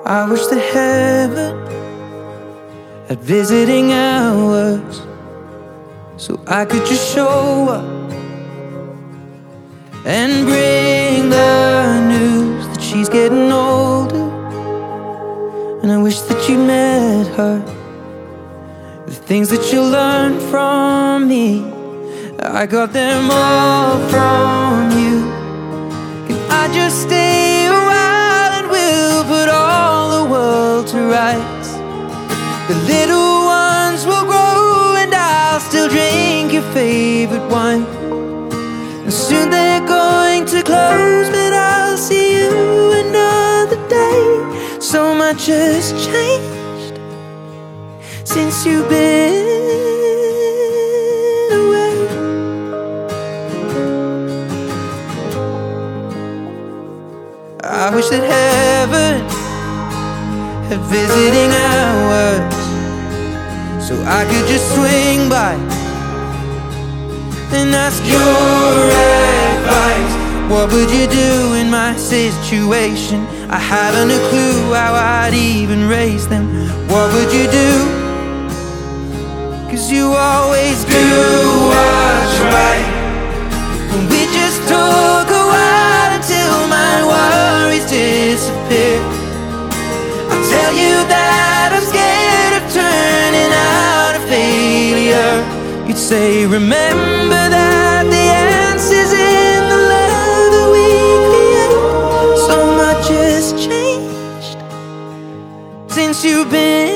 I wish that heaven had visiting hours, so I could just show up and bring the news that she's getting older. And I wish that you met her. The things that you learned from me, I got them all from you. Can I just stay a while and we'll put all the world to rights? The little ones will grow and I'll still drink your favorite wine. And soon they're going to close, but I'll see you another day. So much has changed since you've been away. I wish that heaven had visiting hours, so I could just swing by and ask your advice. What would you do in my situation? I haven't a clue how I'd even raise them. What would you do? 'Cause you always do what's right. And we just took a while until my worries disappear. I'll tell you that I'm scared of turning out a failure. You'd say, remember that the answer's in the love that we create. So much has changed since you've been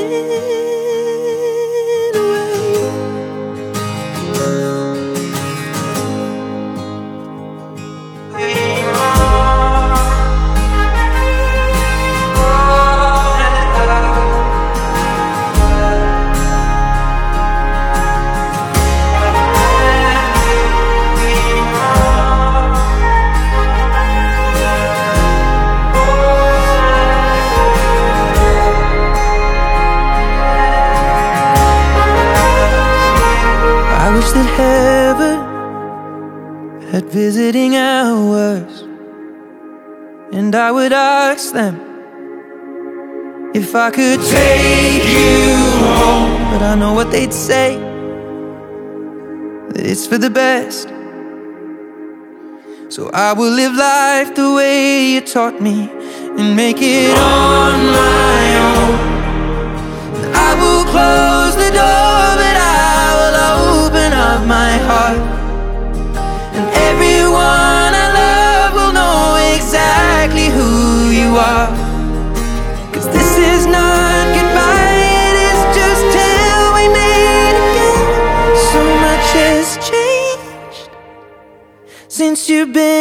that heaven had visiting hours, and I would ask them if I could take you home. But I know what they'd say, that it's for the best. So I will live life the way you taught me and make it on my own. I will close the door, but I will open up my heart, and everyone I love will know exactly who you are. 'Cause this is not goodbye, it is just till we meet again. So much has changed since you've been